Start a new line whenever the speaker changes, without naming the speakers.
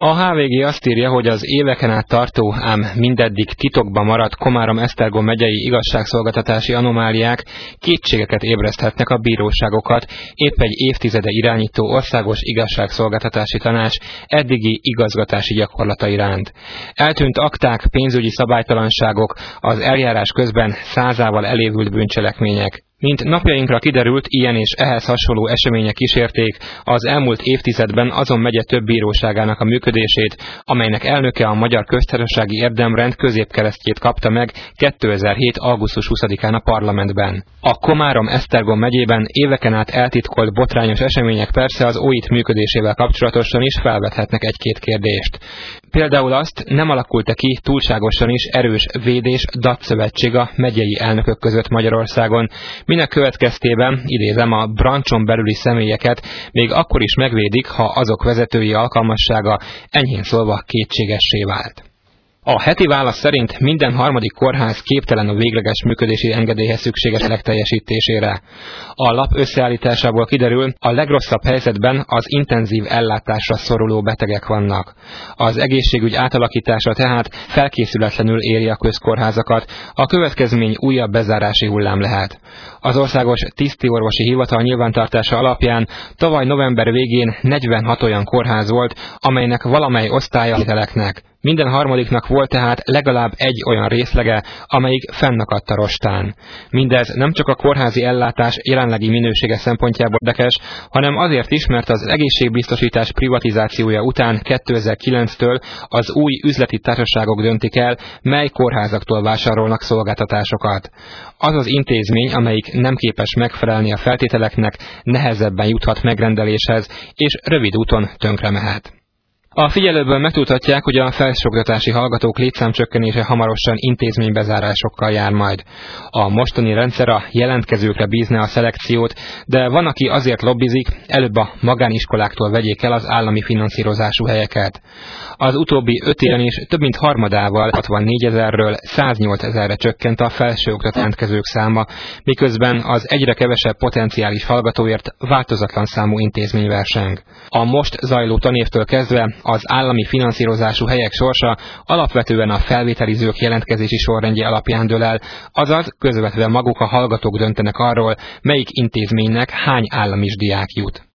A HVG azt írja, hogy az éveken át tartó, ám mindeddig titokban maradt Komárom-Esztergom megyei igazságszolgáltatási anomáliák kétségeket ébreszthetnek a bíróságokat, épp egy évtizede irányító Országos Igazságszolgáltatási Tanács eddigi igazgatási gyakorlata iránt. Eltűnt akták, pénzügyi szabálytalanságok, az eljárás közben százával elévült bűncselekmények. Mint napjainkra kiderült, ilyen és ehhez hasonló események kísérték az elmúlt évtizedben azon megye több bíróságának a működését, amelynek elnöke a Magyar Köztársasági Érdemrend középkeresztjét kapta meg 2007. augusztus 20-án a parlamentben. A Komárom-Esztergom megyében éveken át eltitkolt botrányos események persze az OIT működésével kapcsolatosan is felvethetnek egy-két kérdést. Például azt, nem alakult-e ki túlságosan is erős védés-datszövetség a megyei elnökök között Magyarországon, minek következtében, idézem, a brancson belüli személyeket még akkor is megvédik, ha azok vezetői alkalmassága enyhén szólva kétségessé vált. A heti válasz szerint minden harmadik kórház képtelen a végleges működési engedélyhez szükséges teljesítésére. A lap összeállításából kiderül, a legrosszabb helyzetben az intenzív ellátásra szoruló betegek vannak. Az egészségügy átalakítása tehát felkészületlenül éri a közkórházakat, a következmény újabb bezárási hullám lehet. Az Országos Tisztiorvosi Hivatal nyilvántartása alapján tavaly november végén 46 olyan kórház volt, amelynek valamely osztálya hiteleknek. Minden harmadiknak volt tehát legalább egy olyan részlege, amelyik fennakadt a rostán. Mindez nem csak a kórházi ellátás jelenlegi minősége szempontjából érdekes, hanem azért is, mert az egészségbiztosítás privatizációja után 2009-től az új üzleti társaságok döntik el, mely kórházaktól vásárolnak szolgáltatásokat. Az az intézmény, amelyik nem képes megfelelni a feltételeknek, nehezebben juthat megrendeléshez, és rövid úton tönkre mehet. A figyelőből megtudhatják, hogy a felsőoktatási hallgatók létszámcsökkenése hamarosan intézménybezárásokkal jár majd. A mostani rendszer a jelentkezőkre bízne a szelekciót, de van, aki azért lobbizik, előbb a magániskoláktól vegyék el az állami finanszírozású helyeket. Az utóbbi 5 évben is több mint harmadával 64 000-ről 108 000-re csökkent a felsőoktatásra jelentkezők száma, miközben az egyre kevesebb potenciális hallgatóért változatlan számú intézmény verseng. A most zajló tanévtől kezdve az állami finanszírozású helyek sorsa alapvetően a felvételizők jelentkezési sorrendje alapján dől el, azaz közvetve maguk a hallgatók döntenek arról, melyik intézménynek hány állami diák jut.